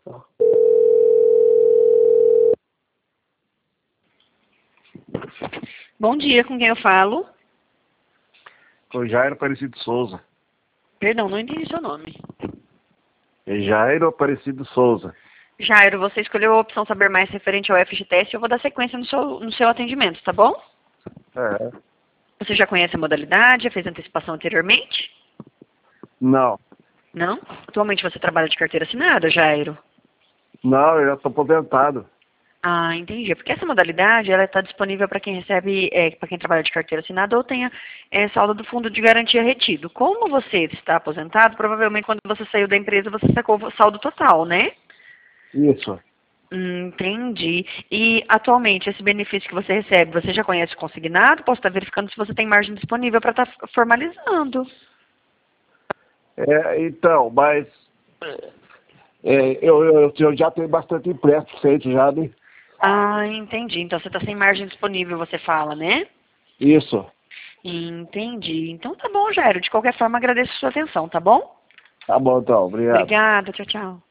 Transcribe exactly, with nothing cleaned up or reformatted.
Bom dia, com quem eu falo? Foi Jairo Aparecido Souza. Perdão, não entendi seu nome. É Jairo Aparecido Souza. Jairo, você escolheu a opção saber mais referente ao F G T S e eu vou dar sequência no seu, no seu atendimento, tá bom? É. Você já conhece a modalidade, já fez antecipação anteriormente? Não. Não? Atualmente você trabalha de carteira assinada, Jairo? Não, eu já estou aposentado. Ah, entendi. Porque essa modalidade, ela está disponível para quem recebe, é, para quem trabalha de carteira assinada ou tenha é, saldo do fundo de garantia retido. Como você está aposentado, provavelmente quando você saiu da empresa você sacou o saldo total, né? Isso. Hum, entendi. E atualmente esse benefício que você recebe, você já conhece o consignado? Posso estar verificando se você tem margem disponível para estar formalizando. É, então, mas é, eu, eu, eu já tenho bastante empréstimo feito já, né? Ah, entendi. Então você está sem margem disponível, você fala, né? Isso. Entendi. Então tá bom, Jairo. De qualquer forma, agradeço a sua atenção, tá bom? Tá bom, então. Obrigado. Obrigada. Tchau, tchau.